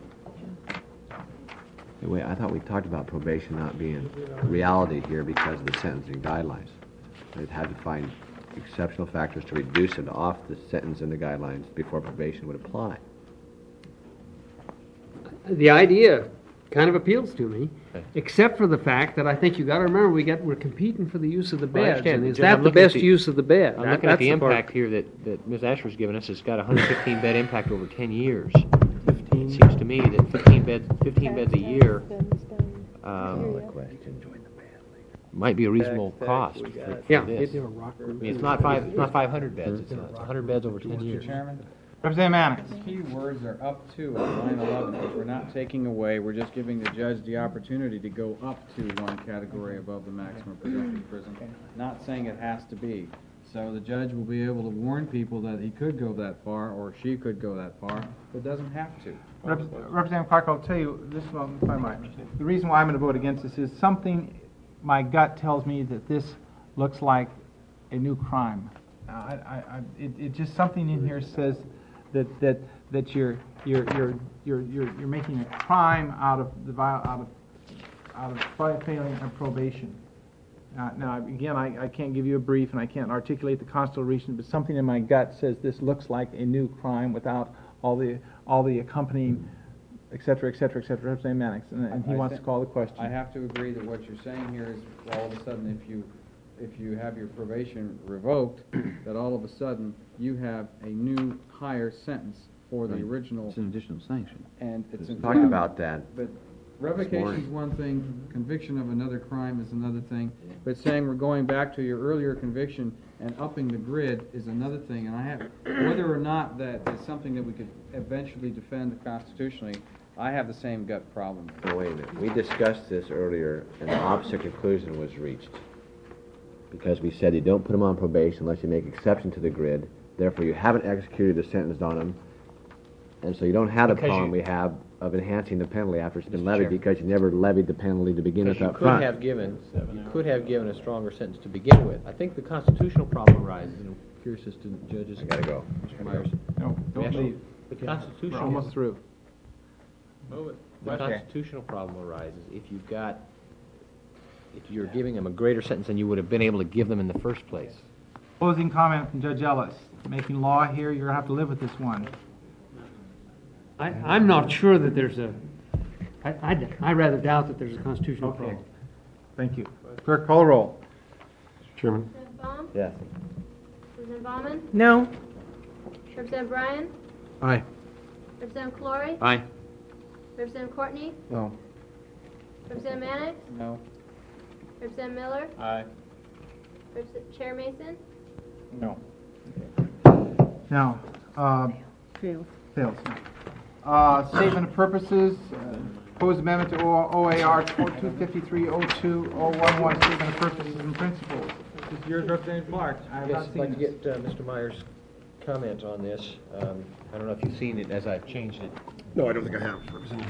Wait, I thought we talked about probation not being reality here because of the sentencing guidelines. They'd had to find exceptional factors to reduce it off the sentence and the guidelines before probation would apply. The idea kind of appeals to me, except for the fact that I think you got to remember we're competing for the use of the Well, I bed. understand, And is Judge, I'm that the looking at best the- use of the bed? I'm looking at the impact here that Ms. Asher's given us. It's got a 115 bed impact over 10 years. It seems to me that 15 beds a year might be a reasonable cost for Yeah. this. I mean, it's not 500 beds. It's 100 beds over 10 years. Mr. Chairman? Representative Mannix. The key words are up to on line 11, which we're not taking away. We're just giving the judge the opportunity to go up to one category above the maximum presumptive prison. Not saying it has to be. So the judge will be able to warn people that he could go that far, or she could go that far, but doesn't have to. Representative Clark, I'll tell you this one, if I might. The reason why I'm going to vote against this is something, my gut tells me that this looks like a new crime. It just something in here says that you're making a crime out of failing a probation. Now, again, I can't give you a brief and I can't articulate the constitutional reason, but something in my gut says this looks like a new crime without all the accompanying, et cetera, et cetera, et cetera. Representative Mannix, and he wants to call the question. I have to agree that what you're saying here is all of a sudden if you have your probation revoked, that all of a sudden you have a new higher sentence for the original. It's an additional sanction. And it's Talked about that. But revocation is one thing, conviction of another crime is another thing, but saying we're going back to your earlier conviction and upping the grid is another thing. And whether or not that is something that we could eventually defend constitutionally, I have the same gut problem. Now, wait a minute. We discussed this earlier, and the opposite conclusion was reached. Because we said you don't put them on probation unless you make exception to the grid. Therefore, you haven't executed the sentence on them. And so you don't have the problem we have of enhancing the penalty after it's been levied because you never levied the penalty to begin with up front. You could have given a stronger sentence to begin with. I think the constitutional problem arises, and I'm curious as to judges. I gotta go. Mr. Myers. No, don't leave. The constitutional. We're almost through. The constitutional problem arises if you're giving them a greater sentence than you would have been able to give them in the first place. Closing comment from Judge Ellis. Making law here, you're going to have to live with this one. I'm not sure that there's I rather doubt that there's a constitutional problem. Thank you. Clerk, call roll. Chairman? Representative Baum? Yes. Representative Baumann? No. Representative Bryan? Aye. Representative Calori? Aye. Representative Courtney? No. Representative Mannix? No. Representative Miller? Aye. Chair Mason? No. Now, Fails. fails. Statement of purposes, proposed amendment to OAR 253-02-011, statement of purposes and principles. This is yours, Representative Clark. I have Yes, not I'd seen like to this. get Mr. Myers' comment on this. I don't know if you've seen it as I've changed it. No, I don't think I have, Representative.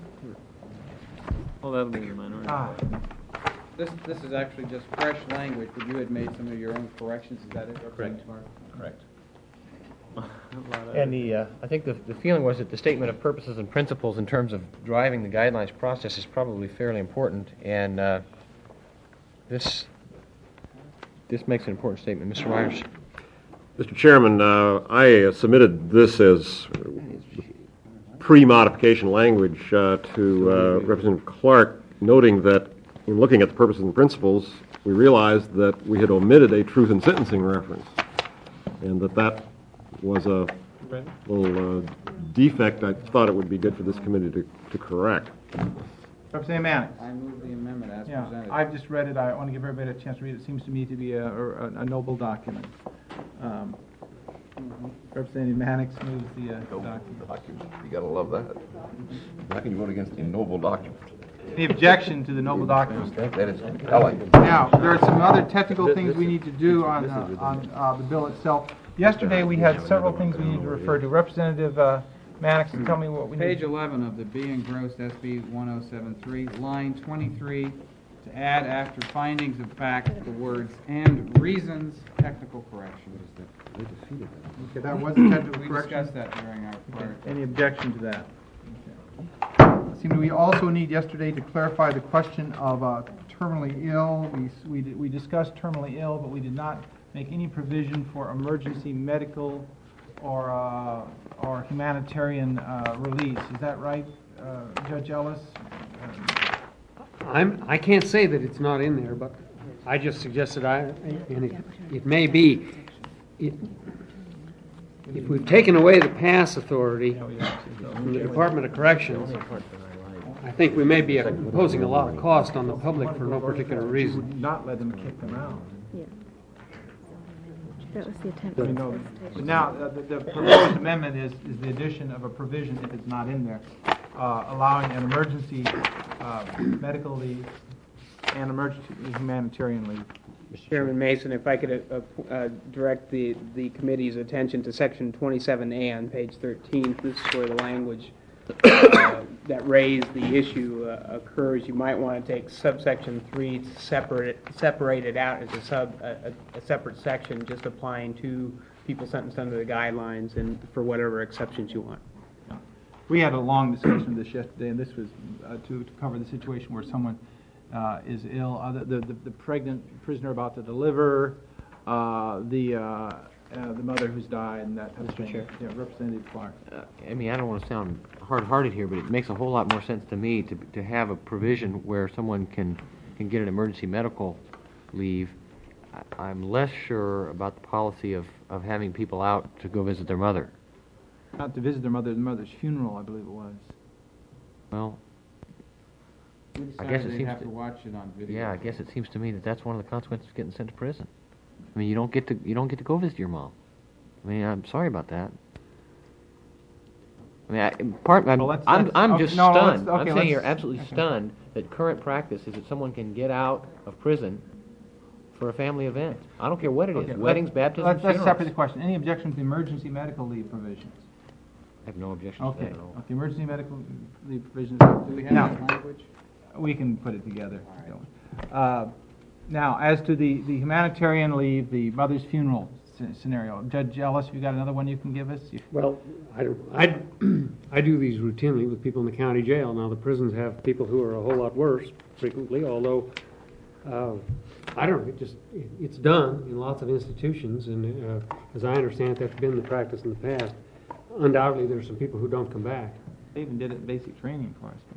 Well, that'll be your minority. This is actually just fresh language, but you had made some of your own corrections, is that it, Representative Clark? Correct. And I think the feeling was that the statement of purposes and principles in terms of driving the guidelines process is probably fairly important, and this makes an important statement. Mr. Myers? Mr. Chairman, I submitted this as pre-modification language to Representative Clark, noting that in looking at the purposes and principles, we realized that we had omitted a truth in sentencing reference, and that was a little defect I thought it would be good for this committee to correct. Representative Mannix. I move the amendment as Yeah, presented. I've just read it. I want to give everybody a chance to read it. It seems to me to be a noble document. Representative Mannix moves the document. You gotta love that. How can you vote against a noble document? Any objection to the noble document? That is compelling. Now, there are some other technical things we need to do on the bill itself. Yesterday, we had several things we need to refer to. Representative Mannix, tell me what we need. Page 11 of the B engrossed SB 1073, line 23, to add after findings of fact the words "and reasons," technical correction. Okay, that was a technical We correction. discussed that during our prior. Any objection to that? Seemed we also need yesterday to clarify the question of terminally ill. We discussed terminally ill, but we did not make any provision for emergency medical or humanitarian release. Is that right, Judge Ellis? I can't say that it's not in there, but I just suggested it may be. If we've taken away the pass authority from the Department of Corrections, I think we may be imposing a lot of cost on the public for no particular reason. Not let them kick them out. Yeah. That was the attempt. But now, the proposed amendment is the addition of a provision, if it's not in there, allowing an emergency medical leave and emergency humanitarian leave. Chairman Mason, if I could direct the committee's attention to section 27A on page 13. This is where the language that raised the issue occurs. You might want to take subsection 3, separate it out as a separate section, just applying to people sentenced under the guidelines and for whatever exceptions you want. We had a long discussion of this yesterday, and this was to cover the situation where someone is ill, the pregnant prisoner about to deliver, the mother who's died, and that type of thing. Chair. Yeah, Representative Clark. I mean, I don't want to sound hard-hearted here, but it makes a whole lot more sense to me to have a provision where someone can get an emergency medical leave. I'm less sure about the policy of having people out to go visit their mother. Not to visit their mother's funeral, I believe it was. Well, We I decided guess it they'd seems have to- to watch it on video. yeah, I guess it seems to me that that's one of the consequences of getting sent to prison. I mean, you don't get to go visit your mom. I mean, I'm sorry about that. I mean, I'm just stunned. I'm saying you're absolutely stunned that current practice is that someone can get out of prison for a family event. I don't care what it is, weddings, baptisms, Let's funerals. separate the question. Any objection to the emergency medical leave provisions? I have no objection to Okay. that at all. Okay, emergency medical leave provisions. Do we have Now, that language? we can put it together. Now, as to the humanitarian leave, the mother's funeral scenario, Judge Ellis, you got another one you can give us? Well, I do these routinely with people in the county jail. Now, the prisons have people who are a whole lot worse frequently, although, I don't know, it's done in lots of institutions, and as I understand it, that's been the practice in the past. Undoubtedly, there's some people who don't come back. They even did it in basic training for us.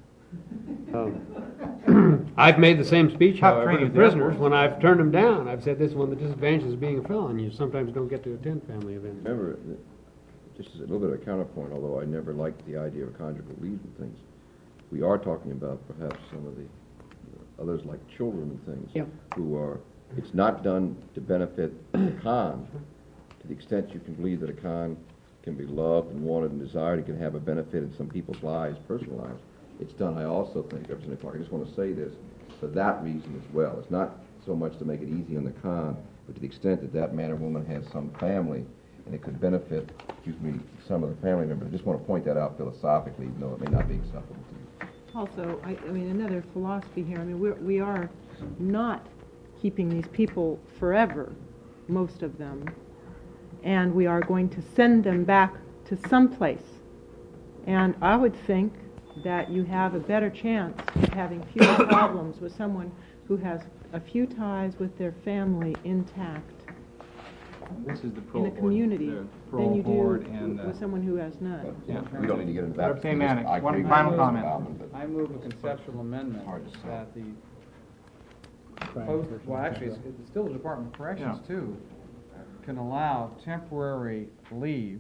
I've made the same speech, Tough however, training to at the Air prisoners Force. when I've turned them down. I've said this is one of the disadvantages of being a felon. You sometimes don't get to attend family events. Remember, just as a little bit of a counterpoint, although I never liked the idea of conjugal leave and things, we are talking about perhaps some of the others like children and things Yep. who are, it's not done to benefit the con. To the extent you can believe that a con can be loved and wanted and desired, it can have a benefit in some people's lives, personal lives. It's done, I also think, Representative Clark, I just want to say this, for that reason as well. It's not so much to make it easy on the con, but to the extent that that man or woman has some family, and it could benefit, some of the family members. I just want to point that out philosophically, even though it may not be acceptable to you. Also, I mean, another philosophy here, I mean, we are not keeping these people forever, most of them, and we are going to send them back to someplace. And I would think that you have a better chance of having fewer problems with someone who has a few ties with their family intact This is the in parole a board. community The than parole you board do and, with someone who has none. Yeah. We don't need to get into that. Representative Mannix, I one agree final with comment. Mr. Baumann, but- I move a conceptual amendment Hard to say. that the well, actually, it's still the Department of Corrections, too, can allow temporary leave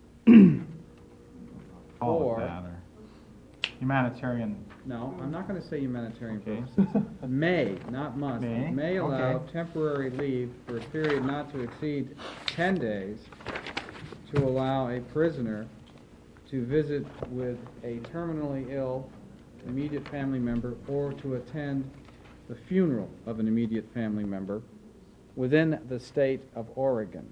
Call it for, that, or humanitarian. no, I'm not gonna say humanitarian Okay. purposes. May, not must, May, may allow okay. temporary leave for a period not to exceed 10 days to allow a prisoner to visit with a terminally ill immediate family member or to attend the funeral of an immediate family member within the state of Oregon.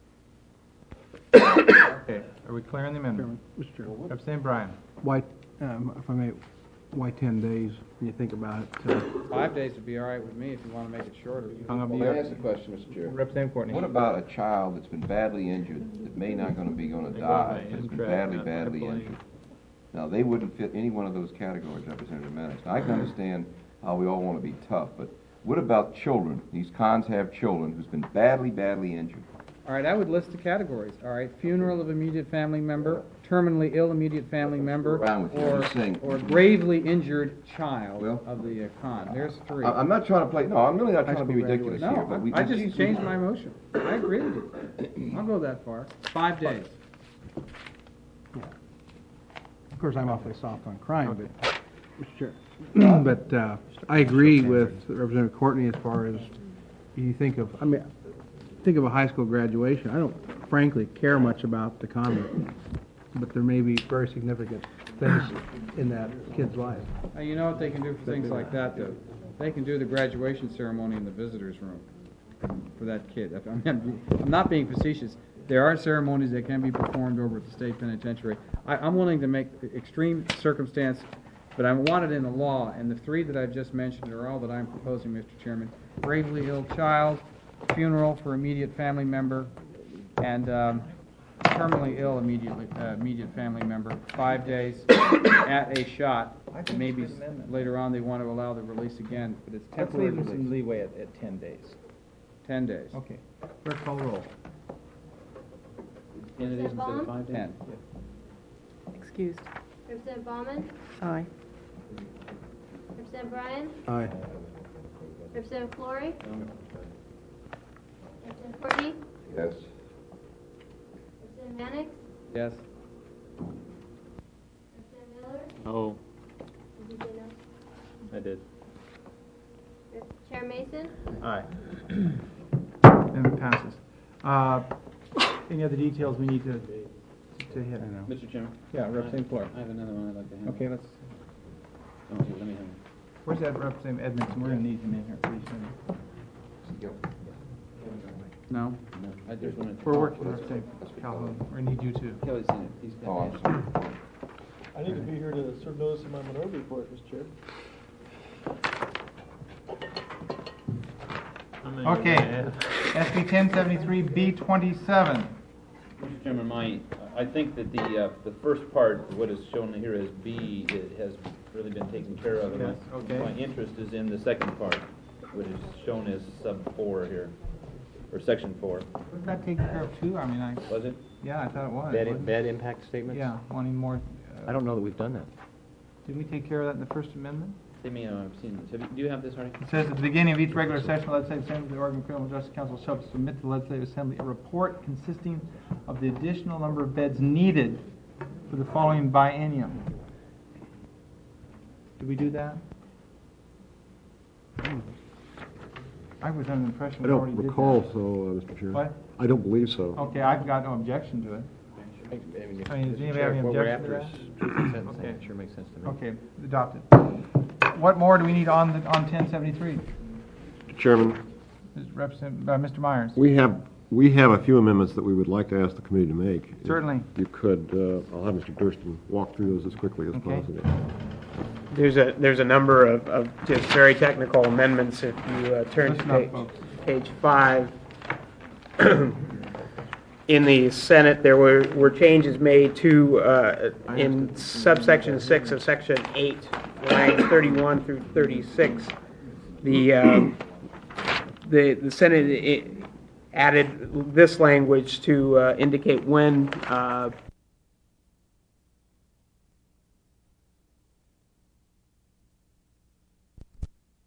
Okay, are we clear on the amendment? Mr. Chairman, Representative Bryan. why, if I may, why 10 days, when you think about it? 5 days would be all right with me if you want to make it shorter. Hung up Well, your- may I ask a question, Mr. Chair? Representative Courtney. What about a child that's been badly injured, that may not gonna die, that's been badly injured? Now, they wouldn't fit any one of those categories, Representative Mannix. Now, I can understand how we all wanna be tough, but what about children? These cons have children who's been badly injured. All right, I would list the categories, all right? Funeral of immediate family member, terminally ill immediate family member, Around with you, I'm just saying. or gravely injured child Well, of the con. There's three. I'm not trying to play, no, I'm really not trying to be school ridiculous here, No, but we... I just changed my motion. I agree with you. I'll go that far. 5 days. Of course, I'm awfully soft on crime, but, Mr. Chair, but I agree with Representative Courtney as far as you think of, I mean, think of a high school graduation. I don't frankly care much about the conduct, but there may be very significant things in that kid's life. You know what they can do for things like that, though? they can do the graduation ceremony in the visitors' room for that kid. I'm not being facetious. There are ceremonies that can be performed over at the state penitentiary. I'm willing to make extreme circumstance, but I want it in the law, and the three that I've just mentioned are all that I'm proposing, Mr. Chairman. Gravely ill child, funeral for immediate family member, and terminally ill immediate family member, 5 days at a shot. Maybe later on they want to allow the release again, but it's Let's temporary leave them some release. leeway at 10 days. 10 days. Okay. Clerk call the roll. 10 days instead of 5 days? 10. Excused. Representative Baumann? Aye. Representative Bryan? Aye. Representative Flory? Representative Courtney? Yes. Representative Mannix? Yes. Representative Miller? Oh, Did you say no? I did. Chair Mason? Aye. Then it passes. Any other details we need to hit? Mr. Chairman? Yeah, Representative Flory. I have another one I'd like to handle. Okay, let's, Oh, here, let me handle where's that Representative Edmondson? We're going to need him in here pretty soon. No? it. I just wanted to. We're working on Representative Calhoun. We're going to need you too. Kelly's seen it. He's got Oh, it. I'm sorry. I need to be here to serve notice of my minority report, Mr. Chair. Okay. SB 1073B27. Mr. Chairman, I think that the first part, what is shown here as B, it has really been taken care of. Yes, okay. My interest is in the second part, what is shown as sub 4 here, or section 4. Was that taken care of too? I mean, Was it? yeah, I thought it was. Bad, wasn't it? bad impact statements? Yeah, wanting more. I don't know that we've done that. Did we take care of that in the First Amendment? They may not have seen this. Do you have this already? It says at the beginning of each regular session, the Legislative Assembly of the Oregon Criminal Justice Council shall submit to the Legislative Assembly a report consisting of the additional number of beds needed for the following biennium. Did we do that? I was under the impression I we already don't did recall that. so, Mr. Chair. What? I don't believe so. Okay, I've got no objection to it. I mean, does anybody have any What we're objection to after that? is truth in sentencing. Okay. It sure makes sense to me. Okay, adopted. What more do we need on 1073? Mr. Chairman, Mr. Myers? we have a few amendments that we would like to ask the committee to make. If Certainly. you could, I'll have Mr. Durston walk through those as quickly as Okay. possible. There's a number of just very technical amendments if you turn Listen to up, folks. page 5. In the Senate, there were changes made to, in subsection 6 of section 8, lines 31 through 36. The Senate added this language to indicate when